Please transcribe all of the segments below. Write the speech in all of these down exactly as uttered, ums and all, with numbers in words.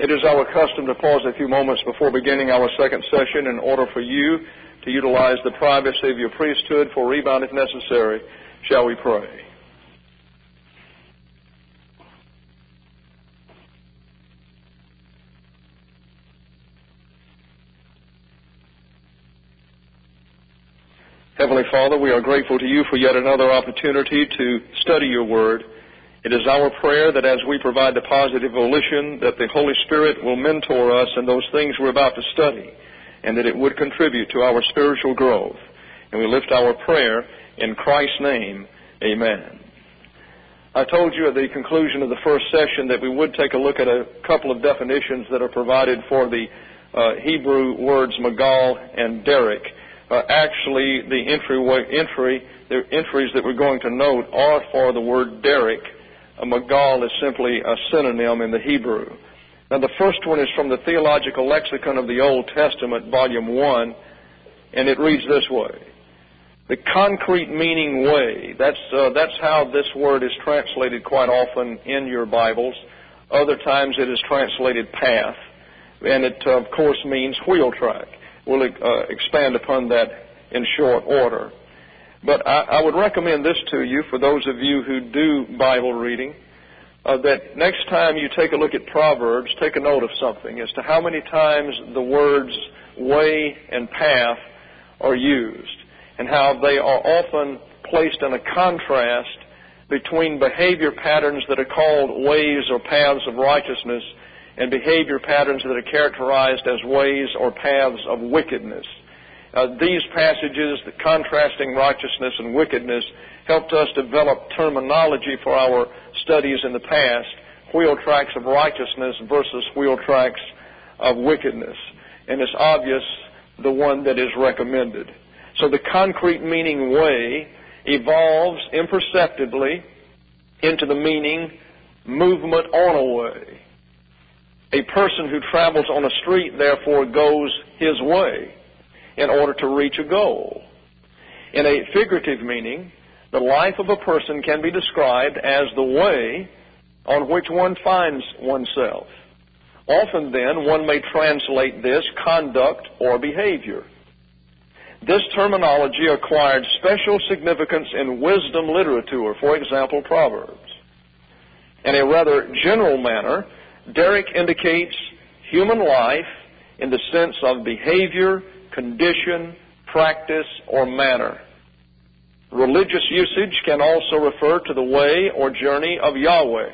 It is our custom to pause a few moments before beginning our second session in order for you to utilize the privacy of your priesthood for rebound if necessary. Shall we pray? Heavenly Father, we are grateful to you for yet another opportunity to study your word. It is our prayer that as we provide the positive volition, that the Holy Spirit will mentor us in those things we're about to study, and that it would contribute to our spiritual growth. And we lift our prayer in Christ's name. Amen. I told you at the conclusion of the first session that we would take a look at a couple of definitions that are provided for the uh, Hebrew words Magal and Derek. Uh, actually, the entry, entry, the entries that we're going to note are for the word Derek. A Magal is simply a synonym in the Hebrew. Now, the first one is from the Theological Lexicon of the Old Testament, Volume one, and it reads this way. The concrete meaning way. That's, uh, that's how this word is translated quite often in your Bibles. Other times it is translated path, and it, uh, of course, means wheel track. We'll uh, expand upon that in short order. But I, I would recommend this to you for those of you who do Bible reading, uh, that next time you take a look at Proverbs, take a note of something as to how many times the words way and path are used, and how they are often placed in a contrast between behavior patterns that are called ways or paths of righteousness and behavior patterns that are characterized as ways or paths of wickedness. Uh, these passages, the contrasting righteousness and wickedness, helped us develop terminology for our studies in the past, wheel tracks of righteousness versus wheel tracks of wickedness. And it's obvious the one that is recommended. So the concrete meaning way evolves imperceptibly into the meaning movement on a way. A person who travels on a street, therefore, goes his way in order to reach a goal. In a figurative meaning, the life of a person can be described as the way on which one finds oneself. Often, then, one may translate this conduct or behavior. This terminology acquired special significance in wisdom literature, for example, Proverbs. In a rather general manner, Derek indicates human life in the sense of behavior, condition, practice, or manner. Religious usage can also refer to the way or journey of Yahweh.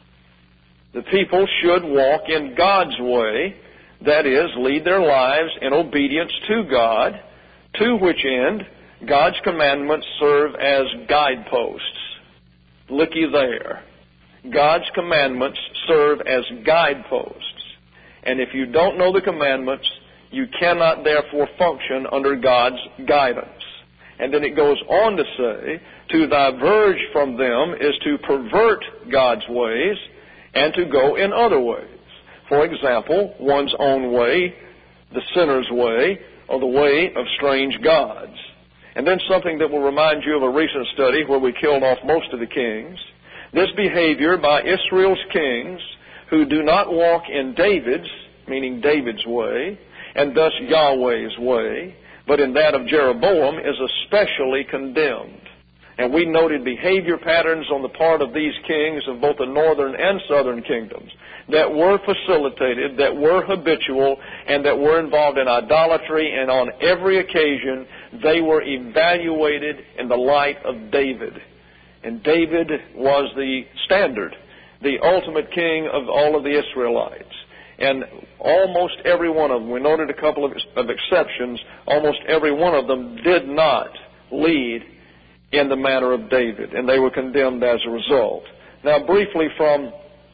The people should walk in God's way, that is, lead their lives in obedience to God, to which end God's commandments serve as guideposts. Looky there. God's commandments serve as guideposts. And if you don't know the commandments, you cannot therefore function under God's guidance. And then it goes on to say, to diverge from them is to pervert God's ways and to go in other ways. For example, one's own way, the sinner's way, or the way of strange gods. And then something that will remind you of a recent study where we killed off most of the kings. This behavior by Israel's kings who do not walk in David's, meaning David's way, and thus Yahweh's way, but in that of Jeroboam, is especially condemned. And we noted behavior patterns on the part of these kings of both the northern and southern kingdoms that were facilitated, that were habitual, and that were involved in idolatry, and on every occasion they were evaluated in the light of David. And David was the standard, the ultimate king of all of the Israelites. And almost every one of them, we noted a couple of, of exceptions, almost every one of them did not lead in the manner of David, and they were condemned as a result. Now, briefly from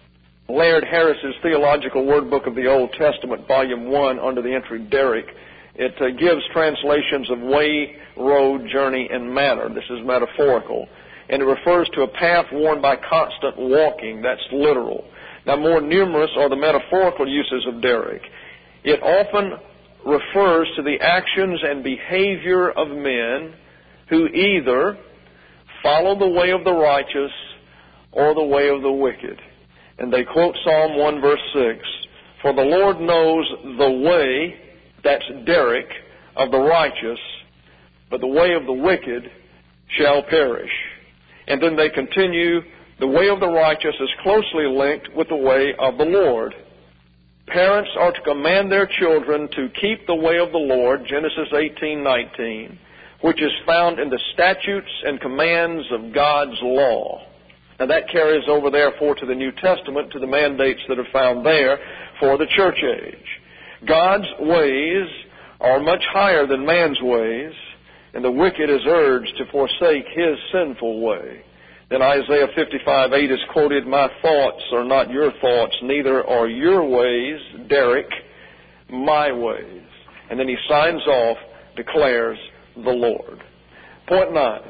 Laird Harris's Theological Word Book of the Old Testament, Volume one, under the entry Derek, it uh, gives translations of way, road, journey, and manner. This is metaphorical. And it refers to a path worn by constant walking. That's literal. Now, more numerous are the metaphorical uses of Derek. It often refers to the actions and behavior of men who either follow the way of the righteous or the way of the wicked. And they quote Psalm one verse six, For the Lord knows the way, that's Derek, of the righteous, but the way of the wicked shall perish. And then they continue, the way of the righteous is closely linked with the way of the Lord. Parents are to command their children to keep the way of the Lord, Genesis eighteen nineteen, which is found in the statutes and commands of God's law. Now that carries over, therefore, to the New Testament, to the mandates that are found there for the church age. God's ways are much higher than man's ways, and the wicked is urged to forsake his sinful way. Then Isaiah fifty-five eight is quoted, my thoughts are not your thoughts, neither are your ways, Derek, my ways. And then he signs off, declares the Lord. Point nine.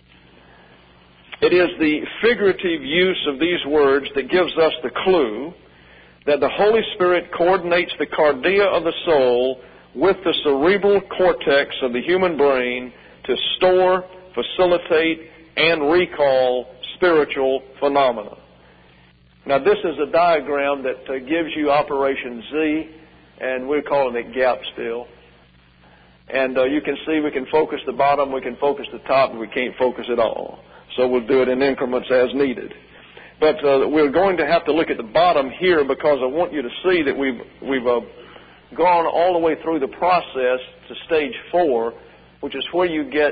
It is the figurative use of these words that gives us the clue that the Holy Spirit coordinates the cardia of the soul with the cerebral cortex of the human brain to store, facilitate, and recall spiritual phenomena. Now, this is a diagram that uh, gives you Operation Z, and we're calling it gap still. And uh, you can see we can focus the bottom, we can focus the top, and we can't focus it all. So we'll do it in increments as needed. But uh, we're going to have to look at the bottom here because I want you to see that we've, we've uh, gone all the way through the process to stage four, which is where you get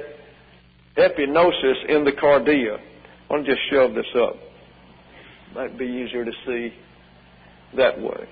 epinosis in the cardia. I want to just shove this up. Might be easier to see that way.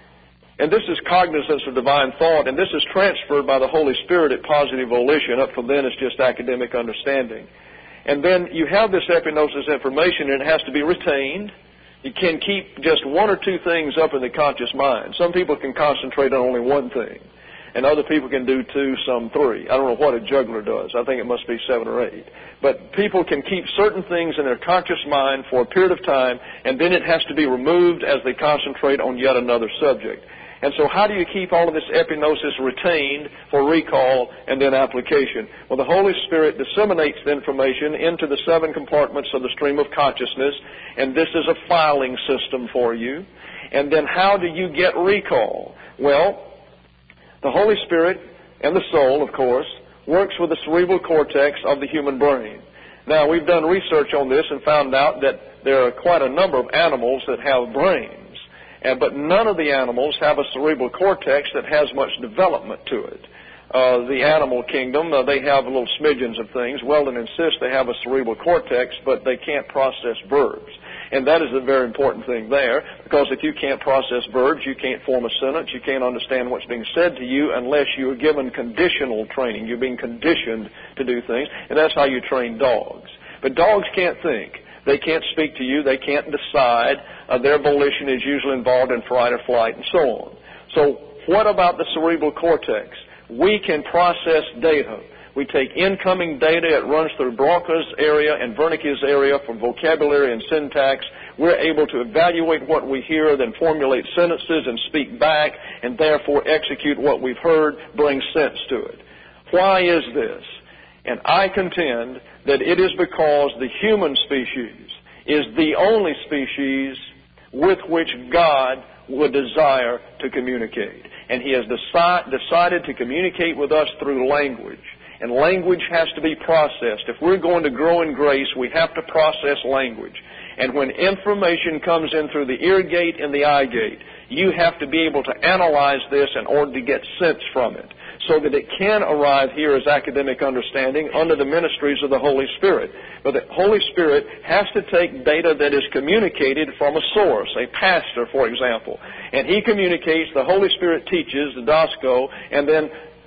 And this is cognizance of divine thought, and this is transferred by the Holy Spirit at positive volition. Up from then, it's just academic understanding. And then you have this epinosis information, and it has to be retained. You can keep just one or two things up in the conscious mind. Some people can concentrate on only one thing, and other people can do two, some three. I don't know what a juggler does. I think it must be seven or eight. But people can keep certain things in their conscious mind for a period of time, and then it has to be removed as they concentrate on yet another subject. And so how do you keep all of this epinosis retained for recall and then application? Well, the Holy Spirit disseminates the information into the seven compartments of the stream of consciousness, and this is a filing system for you. And then how do you get recall? Well, the Holy Spirit and the soul, of course, works with the cerebral cortex of the human brain. Now, we've done research on this and found out that there are quite a number of animals that have brains. And, but none of the animals have a cerebral cortex that has much development to it. Uh, the animal kingdom, uh, they have little smidgens of things. Weldon insists they have a cerebral cortex, but they can't process verbs. And that is a very important thing there, because if you can't process verbs, you can't form a sentence, you can't understand what's being said to you unless you are given conditional training. You're being conditioned to do things, and that's how you train dogs. But dogs can't think. They can't speak to you. They can't decide. Uh, their volition is usually involved in fight or flight and so on. So what about the cerebral cortex? We can process data. We take incoming data. It runs through Broca's area and Wernicke's area for vocabulary and syntax. We're able to evaluate what we hear, then formulate sentences and speak back, and therefore execute what we've heard, bring sense to it. Why is this? And I contend that it is because the human species is the only species with which God would desire to communicate. And He has deci- decided to communicate with us through language. And language has to be processed. If we're going to grow in grace, we have to process language. And when information comes in through the ear gate and the eye gate, you have to be able to analyze this in order to get sense from it, so that it can arrive here as academic understanding under the ministries of the Holy Spirit. But the Holy Spirit has to take data that is communicated from a source, a pastor, for example. And he communicates, the Holy Spirit teaches, the Dasko, and then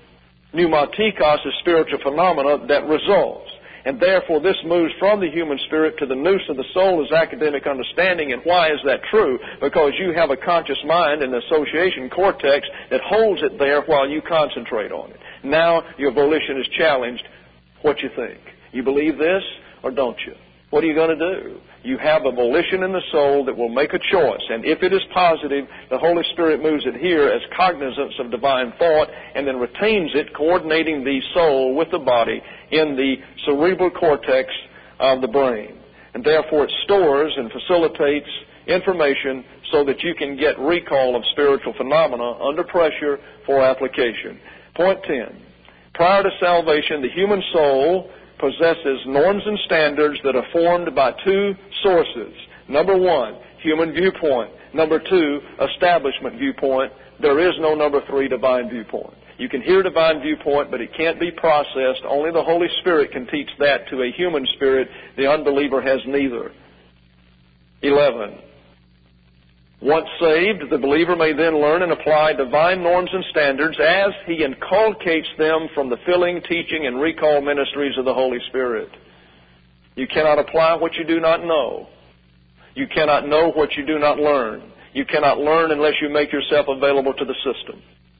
pneumatikos is spiritual phenomena that results. And therefore this moves from the human spirit to the nous of the soul as academic understanding. And why is that true? Because you have a conscious mind and association cortex that holds it there while you concentrate on it. Now your volition is challenged. What you think? You believe this or don't you? What are you going to do? You have a volition in the soul that will make a choice. And if it is positive, the Holy Spirit moves it here as cognizance of divine thought and then retains it, coordinating the soul with the body in the cerebral cortex of the brain. And therefore it stores and facilitates information so that you can get recall of spiritual phenomena under pressure for application. Point ten. Prior to salvation, the human soul possesses norms and standards that are formed by two sources. Number one, human viewpoint. Number two, establishment viewpoint. There is no number three, divine viewpoint. You can hear divine viewpoint, but it can't be processed. Only the Holy Spirit can teach that to a human spirit. The unbeliever has neither. eleven. Once saved, the believer may then learn and apply divine norms and standards as he inculcates them from the filling, teaching, and recall ministries of the Holy Spirit. You cannot apply what you do not know. You cannot know what you do not learn. You cannot learn unless you make yourself available to the system.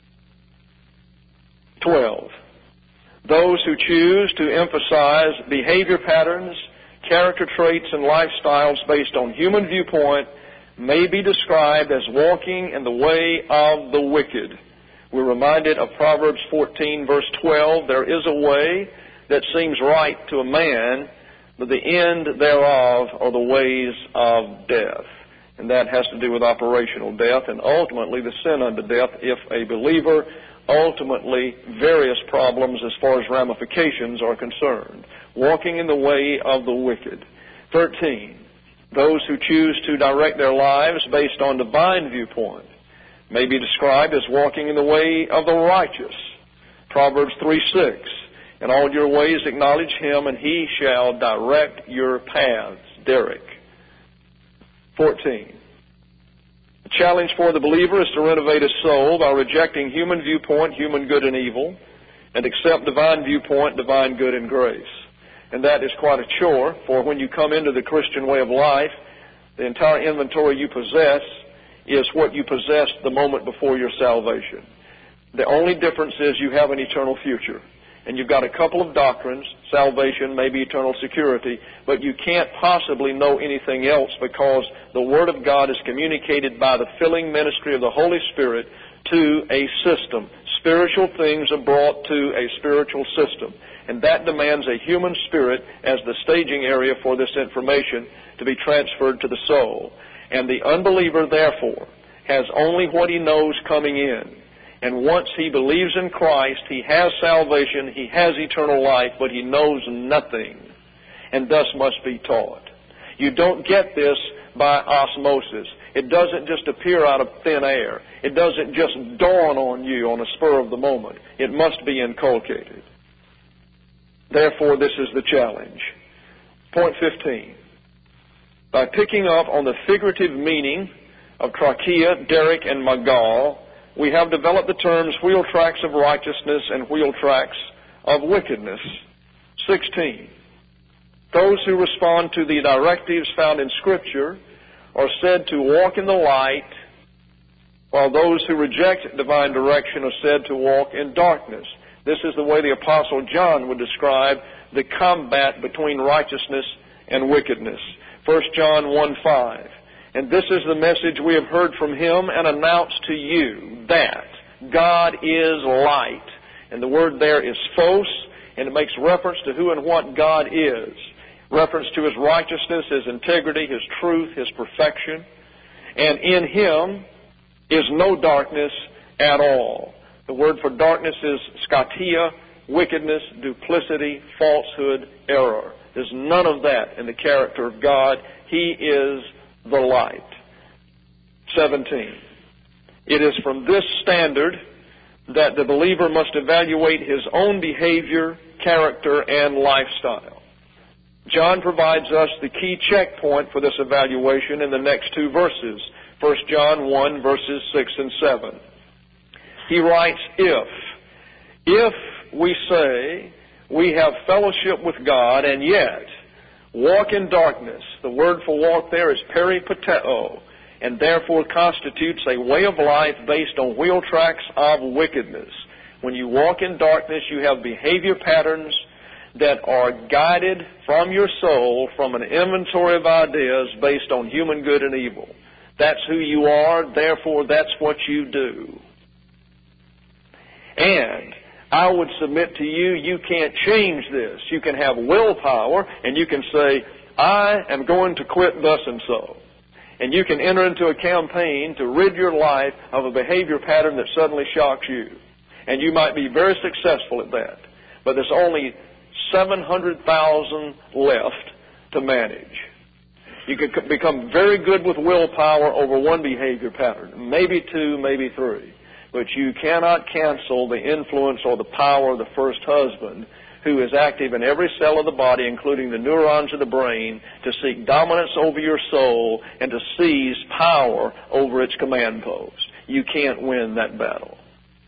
twelve. Those who choose to emphasize behavior patterns, character traits, and lifestyles based on human viewpoint may be described as walking in the way of the wicked. We're reminded of Proverbs fourteen, verse twelve. There is a way that seems right to a man, but the end thereof are the ways of death. And that has to do with operational death and ultimately the sin unto death if a believer, ultimately various problems as far as ramifications are concerned. Walking in the way of the wicked. thirteen. Those who choose to direct their lives based on divine viewpoint may be described as walking in the way of the righteous. Proverbs three six. In all your ways acknowledge him, and he shall direct your paths. Derek. fourteen. The challenge for the believer is to renovate his soul by rejecting human viewpoint, human good and evil, and accept divine viewpoint, divine good and grace. And that is quite a chore, for when you come into the Christian way of life, the entire inventory you possess is what you possessed the moment before your salvation. The only difference is you have an eternal future. And you've got a couple of doctrines, salvation, maybe eternal security, but you can't possibly know anything else because the Word of God is communicated by the filling ministry of the Holy Spirit to a system. Spiritual things are brought to a spiritual system. And that demands a human spirit as the staging area for this information to be transferred to the soul. And the unbeliever, therefore, has only what he knows coming in. And once he believes in Christ, he has salvation, he has eternal life, but he knows nothing, and thus must be taught. You don't get this by osmosis. It doesn't just appear out of thin air. It doesn't just dawn on you on a spur of the moment. It must be inculcated. Therefore, this is the challenge. Point fifteen. By picking up on the figurative meaning of trachea, derrick, and magal, we have developed the terms wheel tracks of righteousness and wheel tracks of wickedness. sixteen. Those who respond to the directives found in Scripture are said to walk in the light, while those who reject divine direction are said to walk in darkness. This is the way the Apostle John would describe the combat between righteousness and wickedness. First John one five. And this is the message we have heard from him and announced to you, that God is light. And the word there is phos, and it makes reference to who and what God is. Reference to his righteousness, his integrity, his truth, his perfection. And in him is no darkness at all. The word for darkness is scatia, wickedness, duplicity, falsehood, error. There's none of that in the character of God. He is the light. seventeen. It is from this standard that the believer must evaluate his own behavior, character, and lifestyle. John provides us the key checkpoint for this evaluation in the next two verses. First John one, verses six and seven. He writes, If, if we say we have fellowship with God and yet walk in darkness, the word for walk there is peripateo, and therefore constitutes a way of life based on wheel tracks of wickedness. When you walk in darkness, you have behavior patterns that are guided from your soul from an inventory of ideas based on human good and evil. That's who you are, therefore that's what you do. And I would submit to you, you can't change this. You can have willpower, and you can say, I am going to quit thus and so. And you can enter into a campaign to rid your life of a behavior pattern that suddenly shocks you. And you might be very successful at that. But there's only seven hundred thousand left to manage. You could become very good with willpower over one behavior pattern, maybe two, maybe three. But you cannot cancel the influence or the power of the first husband, who is active in every cell of the body, including the neurons of the brain, to seek dominance over your soul and to seize power over its command post. You can't win that battle.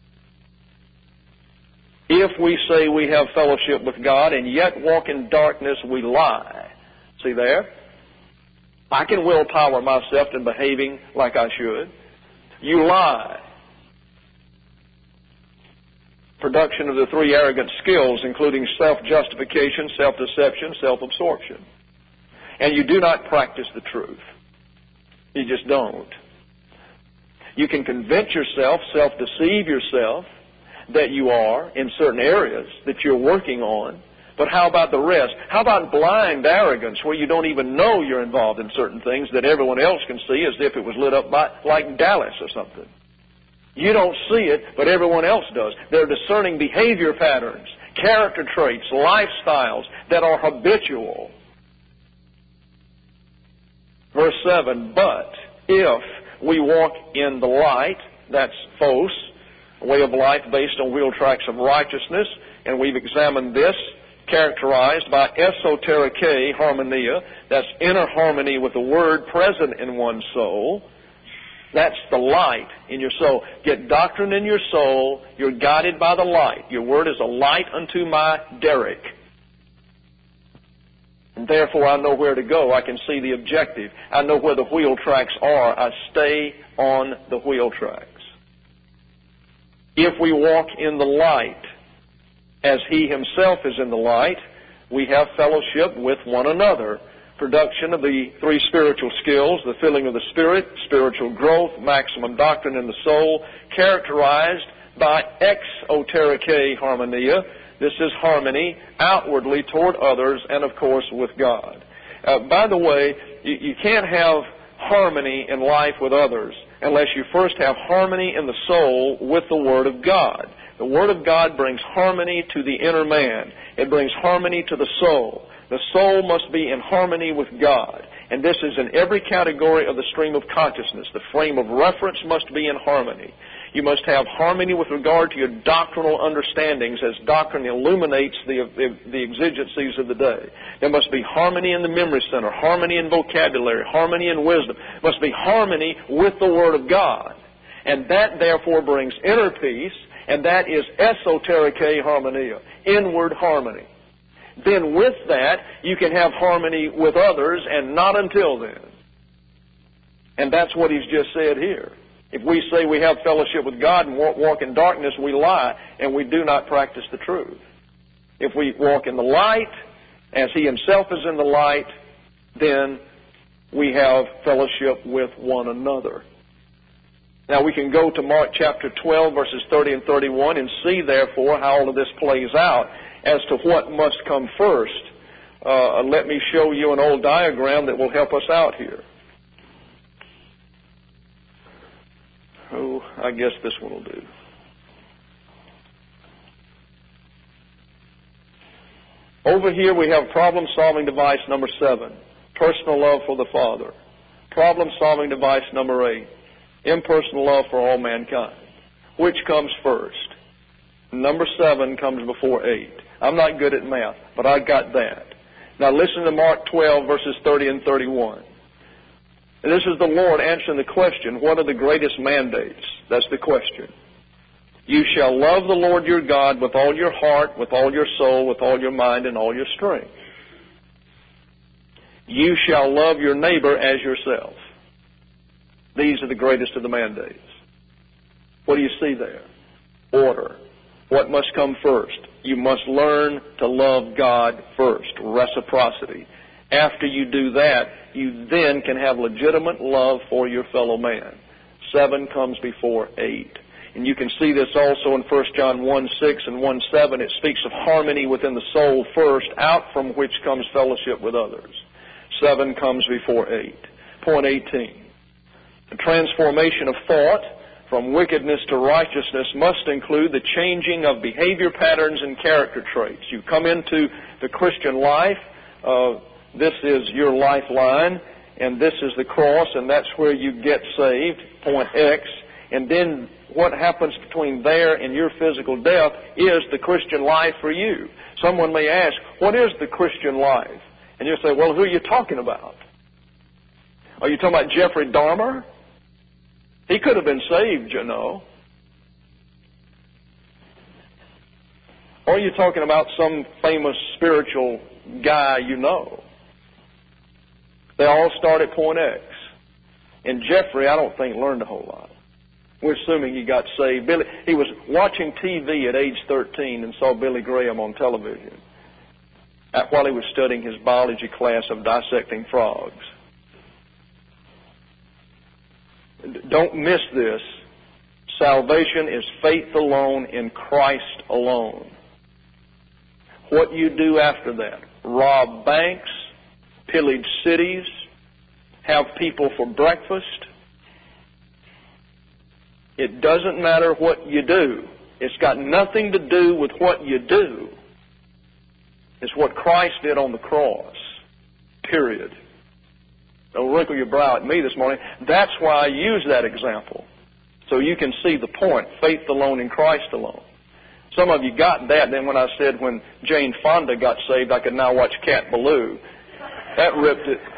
If we say we have fellowship with God and yet walk in darkness, we lie. See there? I can willpower myself to behaving like I should. You lie. Production of the three arrogant skills, including self-justification, self-deception, self-absorption. And you do not practice the truth. You just don't. You can convince yourself, self-deceive yourself, that you are in certain areas that you're working on. But how about the rest? How about blind arrogance, where you don't even know you're involved in certain things that everyone else can see as if it was lit up by, like Dallas or something? You don't see it, but everyone else does. They're discerning behavior patterns, character traits, lifestyles that are habitual. Verse seven, but if we walk in the light, that's phos, a way of life based on wheel tracks of righteousness, and we've examined this, characterized by esoterike harmonia, that's inner harmony with the Word present in one's soul. That's the light in your soul. Get doctrine in your soul. You're guided by the light. Your Word is a light unto my derrick. And therefore I know where to go. I can see the objective. I know where the wheel tracks are. I stay on the wheel tracks. If we walk in the light, as He Himself is in the light, we have fellowship with one another. Production of the three spiritual skills, the filling of the Spirit, spiritual growth, maximum doctrine in the soul, characterized by exoterike harmonia. This is harmony outwardly toward others and, of course, with God. Uh, by the way, you, you can't have harmony in life with others unless you first have harmony in the soul with the Word of God. The Word of God brings harmony to the inner man. It brings harmony to the soul. The soul must be in harmony with God. And this is in every category of the stream of consciousness. The frame of reference must be in harmony. You must have harmony with regard to your doctrinal understandings as doctrine illuminates the, the, the exigencies of the day. There must be harmony in the memory center, harmony in vocabulary, harmony in wisdom. There must be harmony with the Word of God. And that, therefore, brings inner peace, and that is esoterike harmonia, inward harmony. Then with that, you can have harmony with others, and not until then. And that's what He's just said here. If we say we have fellowship with God and walk in darkness, we lie, and we do not practice the truth. If we walk in the light, as He Himself is in the light, then we have fellowship with one another. Now we can go to Mark chapter twelve, verses thirty and thirty-one, and see, therefore, how all of this plays out as to what must come first. Uh, let me show you an old diagram that will help us out here. Oh, I guess this one will do. Over here we have problem-solving device number seven, personal love for the Father. Problem-solving device number eight, impersonal love for all mankind. Which comes first? Number seven comes before eight. I'm not good at math, but I got that. Now listen to Mark twelve, verses thirty and thirty-one. And this is the Lord answering the question, what are the greatest mandates? That's the question. You shall love the Lord your God with all your heart, with all your soul, with all your mind, and all your strength. You shall love your neighbor as yourself. These are the greatest of the mandates. What do you see there? Order. What must come first? You must learn to love God first. Reciprocity. After you do that, you then can have legitimate love for your fellow man. Seven comes before eight. And you can see this also in First John one six and one seven. It speaks of harmony within the soul first, out from which comes fellowship with others. Seven comes before eight. point eighteen. The transformation of thought from wickedness to righteousness must include the changing of behavior patterns and character traits. You come into the Christian life, uh, this is your lifeline, and this is the cross, and that's where you get saved, point X. And then what happens between there and your physical death is the Christian life for you. Someone may ask, what is the Christian life? And you say, well, who are you talking about? Are you talking about Jeffrey Dahmer? He could have been saved, you know. Or are you talking about some famous spiritual guy you know? They all start at point X. And Jeffrey, I don't think, learned a whole lot. We're assuming he got saved. Billy, he was watching T V at age thirteen and saw Billy Graham on television while he was studying his biology class of dissecting frogs. Don't miss this. Salvation is faith alone in Christ alone. What you do after that, rob banks, pillage cities, have people for breakfast. It doesn't matter what you do. It's got nothing to do with what you do. It's what Christ did on the cross. Period. Don't wrinkle your brow at me this morning. That's why I use that example. So you can see the point. Faith alone in Christ alone. Some of you got that. Then when I said when Jane Fonda got saved, I could now watch Cat Ballou. That ripped it.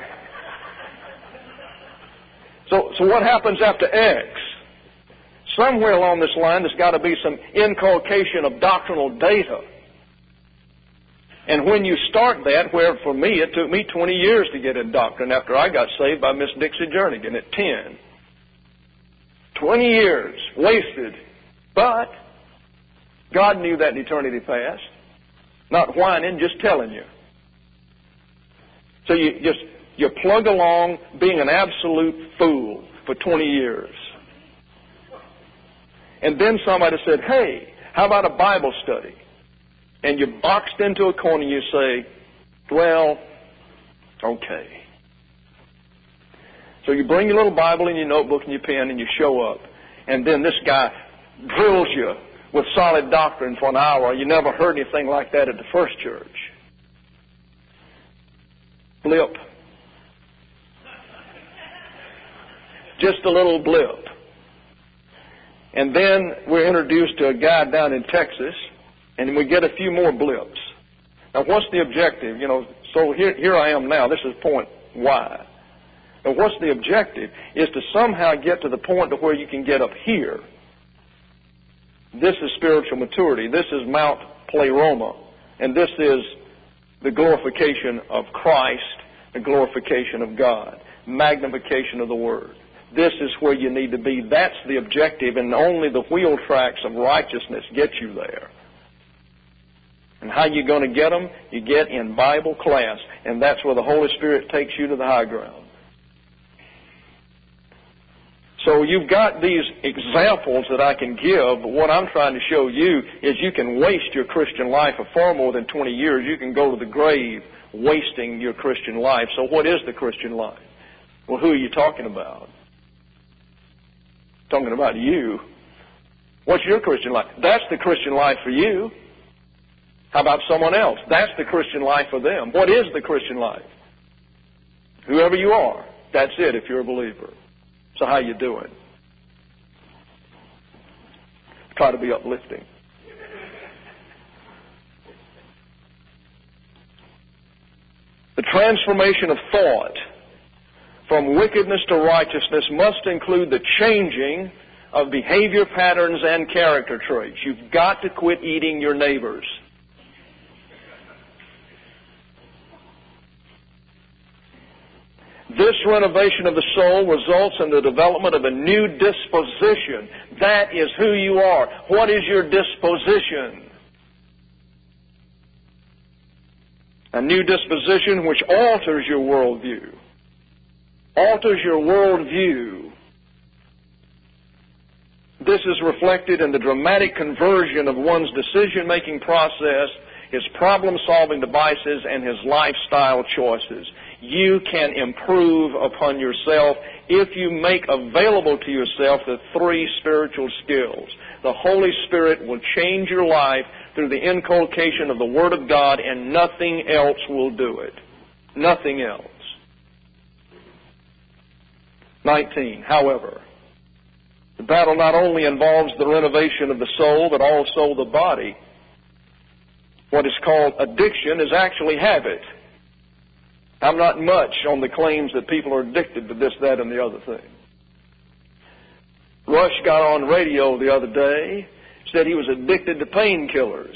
So, so what happens after X? Somewhere along this line, there's got to be some inculcation of doctrinal data. And when you start that, where for me, it took me twenty years to get in doctrine after I got saved by Miss Dixie Jernigan at ten. twenty years wasted. But God knew that in eternity past. Not whining, just telling you. So you just, you plug along being an absolute fool for twenty years. And then somebody said, hey, how about a Bible study? And you're boxed into a corner and you say, well, okay. So you bring your little Bible and your notebook and your pen and you show up. And then this guy drills you with solid doctrine for an hour. You never heard anything like that at the first church. Blip. Just a little blip. And then we're introduced to a guy down in Texas, and we get a few more blips. Now, what's the objective? You know, so here, here I am now. This is point Y. And what's the objective? Is to somehow get to the point to where you can get up here. This is spiritual maturity. This is Mount Pleroma. And this is the glorification of Christ, the glorification of God, magnification of the Word. This is where you need to be. That's the objective, and only the wheel tracks of righteousness get you there. And how you going to get them? You get in Bible class, and that's where the Holy Spirit takes you to the high ground. So you've got these examples that I can give, but what I'm trying to show you is you can waste your Christian life for far more than twenty years. You can go to the grave wasting your Christian life. So what is the Christian life? Well, who are you talking about? Talking about you. What's your Christian life? That's the Christian life for you. How about someone else? That's the Christian life for them. What is the Christian life? Whoever you are, that's it if you're a believer. So how you doing? Try to be uplifting. The transformation of thought from wickedness to righteousness must include the changing of behavior patterns and character traits. You've got to quit eating your neighbors. This renovation of the soul results in the development of a new disposition. That is who you are. What is your disposition? A new disposition which alters your worldview. Alters your worldview. This is reflected in the dramatic conversion of one's decision-making process, his problem-solving devices, and his lifestyle choices. you can improve upon yourself if you make available to yourself the three spiritual skills. The Holy Spirit will change your life through the inculcation of the Word of God, and nothing else will do it. Nothing else. nineteen. However, the battle not only involves the renovation of the soul, but also the body. What is called addiction is actually habit. I'm not much on the claims that people are addicted to this, that, and the other thing. Rush got on radio the other day, said he was addicted to painkillers.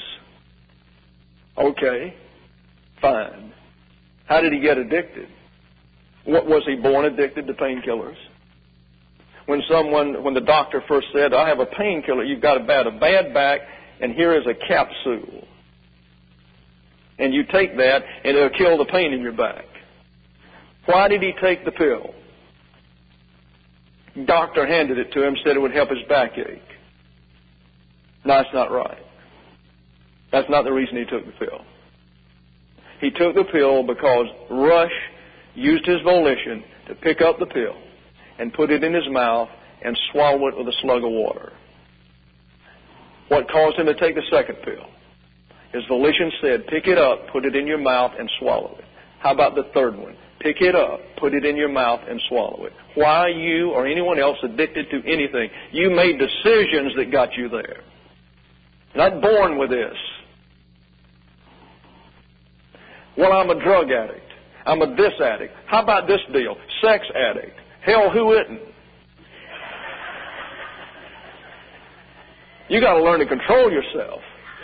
Okay, fine. How did he get addicted? What, was he born addicted to painkillers? When someone, when the doctor first said, I have a painkiller, you've got a bad, a bad back, and here is a capsule. And you take that, and it'll kill the pain in your back. Why did he take the pill? Doctor handed it to him, said it would help his backache. No, that's not right. That's not the reason he took the pill. He took the pill because Rush used his volition to pick up the pill and put it in his mouth and swallow it with a slug of water. What caused him to take the second pill? His volition said, pick it up, put it in your mouth, and swallow it. How about the third one? Pick it up, put it in your mouth, and swallow it. Why are you or anyone else addicted to anything? You made decisions that got you there. You're not born with this. Well, I'm a drug addict. I'm a this addict. How about this deal? Sex addict. Hell, who isn't? You got to learn to control yourself.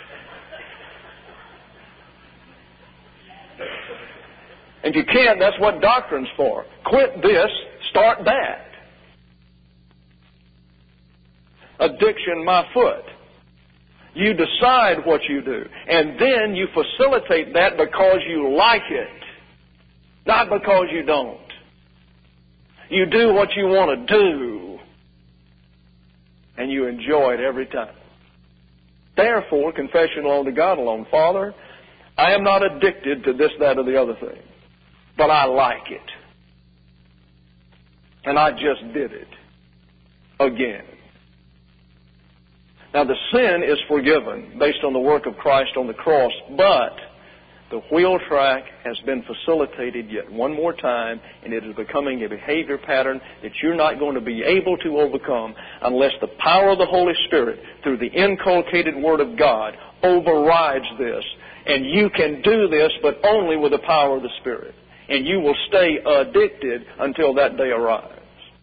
And if you can't, that's what doctrine's for. Quit this, start that. Addiction, my foot. You decide what you do. And then you facilitate that because you like it. Not because you don't. You do what you want to do. And you enjoy it every time. Therefore, confession alone to God alone. Father, I am not addicted to this, that, or the other thing. But I like it. And I just did it. Again. Now the sin is forgiven based on the work of Christ on the cross, but the wheel track has been facilitated yet one more time, and it is becoming a behavior pattern that you're not going to be able to overcome unless the power of the Holy Spirit, through the inculcated Word of God, overrides this. And you can do this, but only with the power of the Spirit. And you will stay addicted until that day arrives.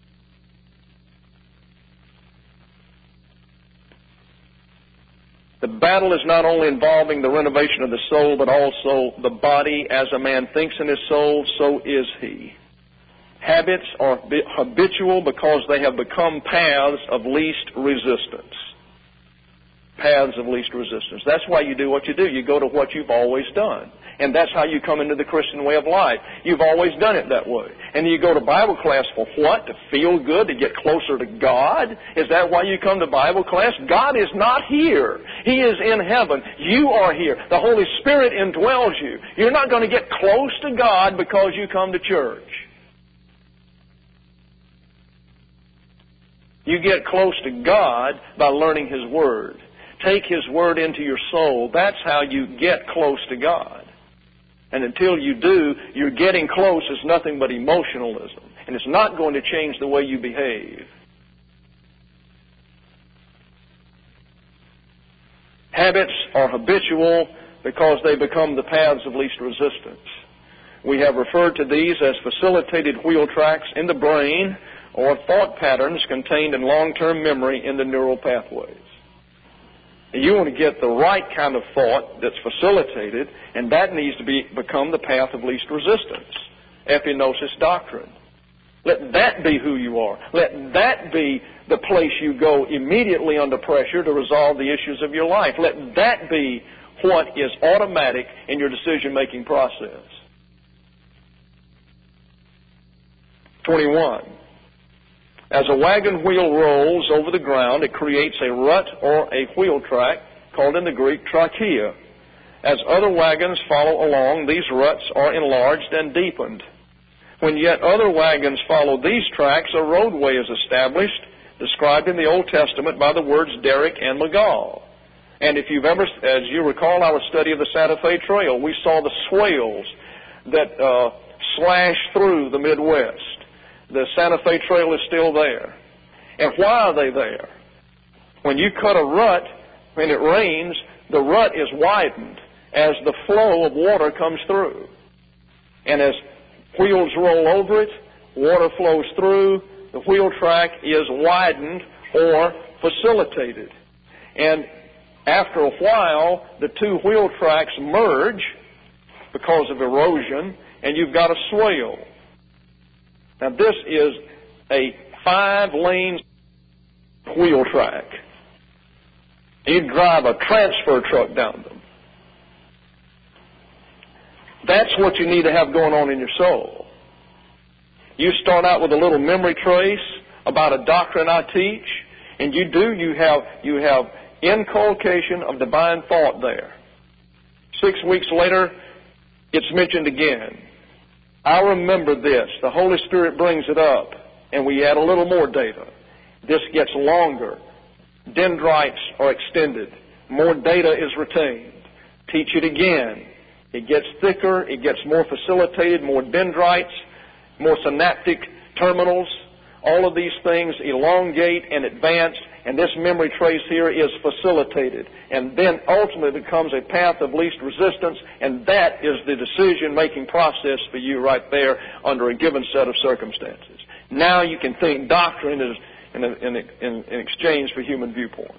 The battle is not only involving the renovation of the soul, but also the body. As a man thinks in his soul, so is he. Habits are habitual because they have become paths of least resistance. Paths of least resistance. That's why you do what you do. You go to what you've always done. And that's how you come into the Christian way of life. You've always done it that way. And you go to Bible class for what? To feel good? To get closer to God? Is that why you come to Bible class? God is not here. He is in heaven. You are here. The Holy Spirit indwells you. You're not going to get close to God because you come to church. You get close to God by learning His Word. Take His Word into your soul. That's how you get close to God. And until you do, you're getting close is nothing but emotionalism. And it's not going to change the way you behave. Habits are habitual because they become the paths of least resistance. We have referred to these as facilitated wheel tracks in the brain or thought patterns contained in long-term memory in the neural pathways. You want to get the right kind of thought that's facilitated, and that needs to be become the path of least resistance. Epignosis doctrine. Let that be who you are. Let that be the place you go immediately under pressure to resolve the issues of your life. Let that be what is automatic in your decision-making process. twenty-one. As a wagon wheel rolls over the ground, it creates a rut or a wheel track, called in the Greek trachea. As other wagons follow along, these ruts are enlarged and deepened. When yet other wagons follow these tracks, a roadway is established, described in the Old Testament by the words derrick and legal. And if you've ever, as you recall our study of the Santa Fe Trail, we saw the swales that uh, slash through the Midwest. The Santa Fe Trail is still there. And why are they there? When you cut a rut, when it rains, the rut is widened as the flow of water comes through. And as wheels roll over it, water flows through, the wheel track is widened or facilitated. And after a while, the two wheel tracks merge because of erosion, and you've got a swale. Now this is a five-lane wheel track. You drive a transfer truck down them. That's what you need to have going on in your soul. You start out with a little memory trace about a doctrine I teach, and you do, you have, you have inculcation of divine thought there. Six weeks later, it's mentioned again. I remember this. The Holy Spirit brings it up, and we add a little more data. This gets longer. Dendrites are extended. More data is retained. Teach it again. It gets thicker. It gets more facilitated, more dendrites, more synaptic terminals. All of these things elongate and advance, and this memory trace here is facilitated. And then ultimately becomes a path of least resistance, and that is the decision-making process for you right there under a given set of circumstances. Now you can think doctrine is in, in, in, in exchange for human viewpoint.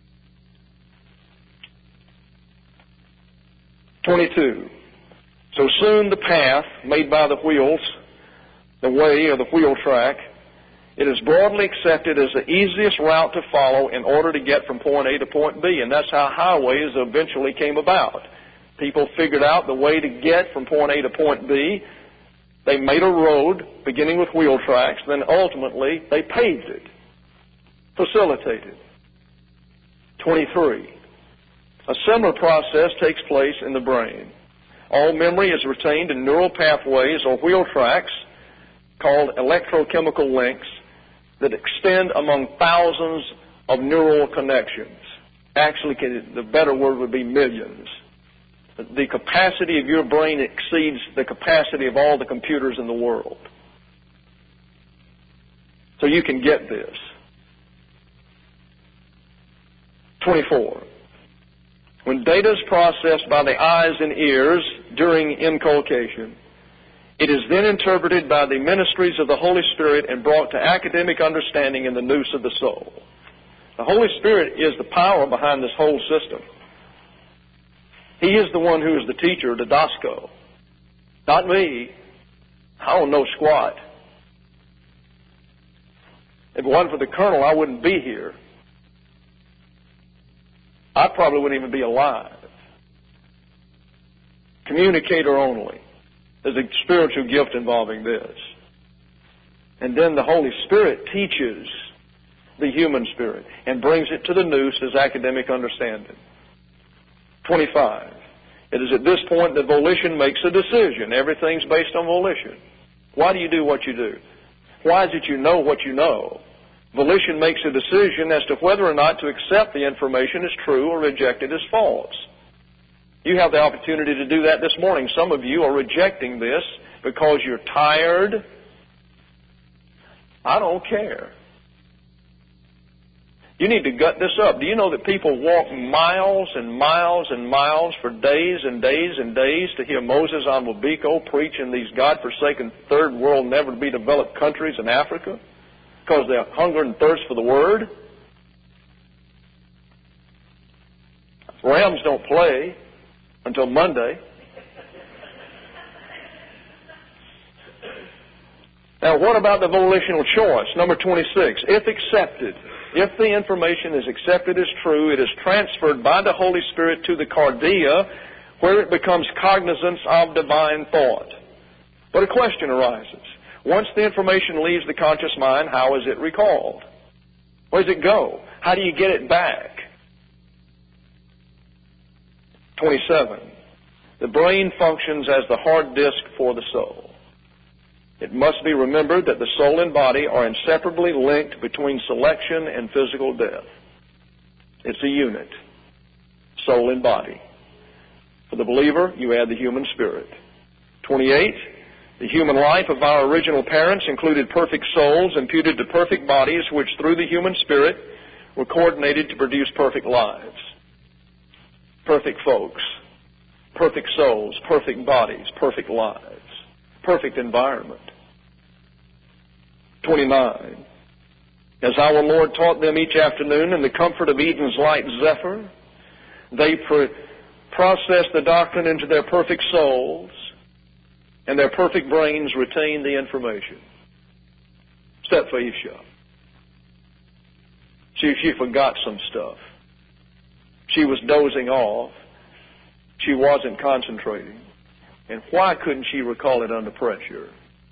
twenty-two. So soon the path made by the wheels, the way or the wheel track, it is broadly accepted as the easiest route to follow in order to get from point A to point B. And that's how highways eventually came about. People figured out the way to get from point A to point B. They made a road beginning with wheel tracks. Then ultimately they paved it, facilitated. twenty-three. A similar process takes place in the brain. All memory is retained in neural pathways or wheel tracks called electrochemical links that extend among thousands of neural connections. Actually, the better word would be millions. The capacity of your brain exceeds the capacity of all the computers in the world. So you can get this. twenty-four. When data is processed by the eyes and ears during inculcation, it is then interpreted by the ministries of the Holy Spirit and brought to academic understanding in the nous of the soul. The Holy Spirit is the power behind this whole system. He is the one who is the teacher, the Didasco. Not me. I don't know squat. If it wasn't for the Colonel, I wouldn't be here. I probably wouldn't even be alive. Communicator only. There's a spiritual gift involving this. And then the Holy Spirit teaches the human spirit and brings it to the nous as academic understanding. twenty-five. It is at this point that volition makes a decision. Everything's based on volition. Why do you do what you do? Why is it you know what you know? Volition makes a decision as to whether or not to accept the information as true or reject it as false. You have the opportunity to do that this morning. Some of you are rejecting this because you're tired. I don't care. You need to gut this up. Do you know that people walk miles and miles and miles for days and days and days to hear Moses on Wabiko preach in these God-forsaken third world, never-to-be-developed countries in Africa? Because they hunger and thirst for the Word. Rams don't play until Monday. Now, what about the volitional choice? Number twenty-six. If accepted, if the information is accepted as true, it is transferred by the Holy Spirit to the cardia, where it becomes cognizance of divine thought. But a question arises. Once the information leaves the conscious mind, how is it recalled? Where does it go? How do you get it back? twenty-seven. The brain functions as the hard disk for the soul. It must be remembered that the soul and body are inseparably linked between selection and physical death. It's a unit, soul and body. For the believer, you add the human spirit. twenty-eight, the human life of our original parents included perfect souls imputed to perfect bodies, which through the human spirit were coordinated to produce perfect lives. Perfect folks, perfect souls, perfect bodies, perfect lives, perfect environment. twenty-nine, as our Lord taught them each afternoon in the comfort of Eden's light zephyr, they pro- processed the doctrine into their perfect souls, and their perfect brains retained the information. Except for Isha. She, she forgot some stuff. She was dozing off. She wasn't concentrating. And why couldn't she recall it under pressure?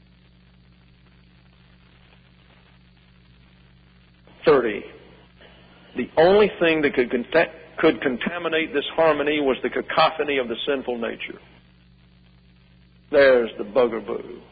thirty. The only thing that could, cont- could contaminate this harmony was the cacophony of the sinful nature. There's the bugaboo.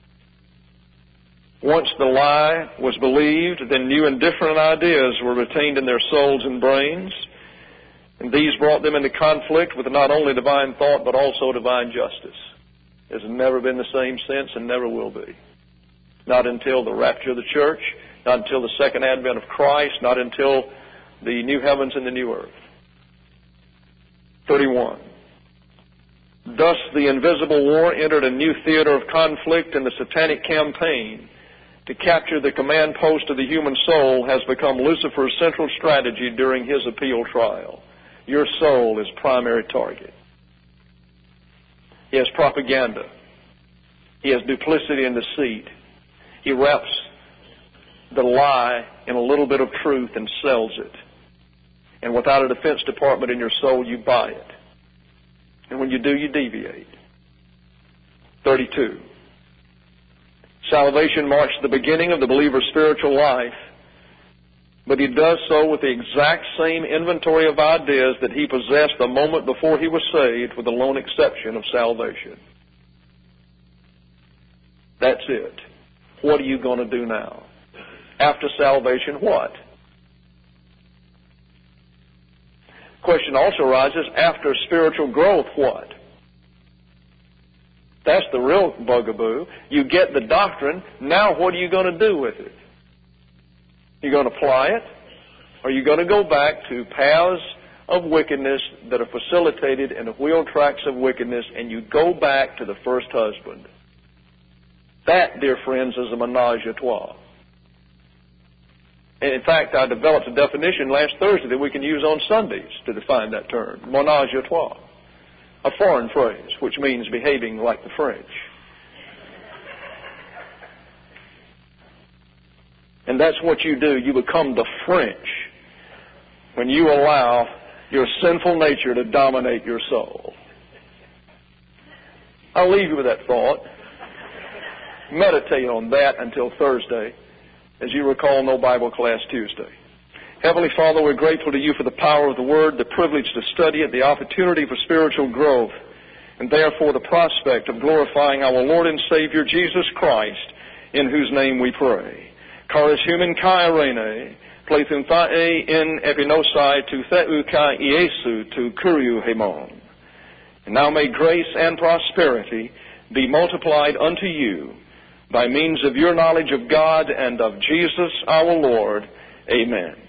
Once the lie was believed, then new and different ideas were retained in their souls and brains, and these brought them into conflict with not only divine thought, but also divine justice. It's never been the same since and never will be. Not until the rapture of the church, not until the second advent of Christ, not until the new heavens and the new earth. thirty-one. Thus the invisible war entered a new theater of conflict, and the satanic campaign to capture the command post of the human soul has become Lucifer's central strategy during his appeal trial. Your soul is primary target. He has propaganda. He has duplicity and deceit. He wraps the lie in a little bit of truth and sells it. And without a defense department in your soul, you buy it. And when you do, you deviate. thirty-two. Salvation marks the beginning of the believer's spiritual life, but he does so with the exact same inventory of ideas that he possessed the moment before he was saved, with the lone exception of salvation. That's it. What are you going to do now? After salvation, what? Question also arises, after spiritual growth, what? That's the real bugaboo. You get the doctrine. Now what are you going to do with it? You're going to apply it? Or are you going to go back to paths of wickedness that are facilitated in the wheel tracks of wickedness, and you go back to the first husband? That, dear friends, is a menage a trois. And in fact, I developed a definition last Thursday that we can use on Sundays to define that term. Menage a trois. A foreign phrase, which means behaving like the French. And that's what you do. You become the French when you allow your sinful nature to dominate your soul. I'll leave you with that thought. Meditate on that until Thursday. As you recall, no Bible class Tuesday. Heavenly Father, we're grateful to you for the power of the Word, the privilege to study it, the opportunity for spiritual growth, and therefore the prospect of glorifying our Lord and Savior Jesus Christ, in whose name we pray. Charis human kai rene, plethum thae in epinosai tu theu kai Iesu tu kuriu hemon. And now may grace and prosperity be multiplied unto you by means of your knowledge of God and of Jesus our Lord. Amen.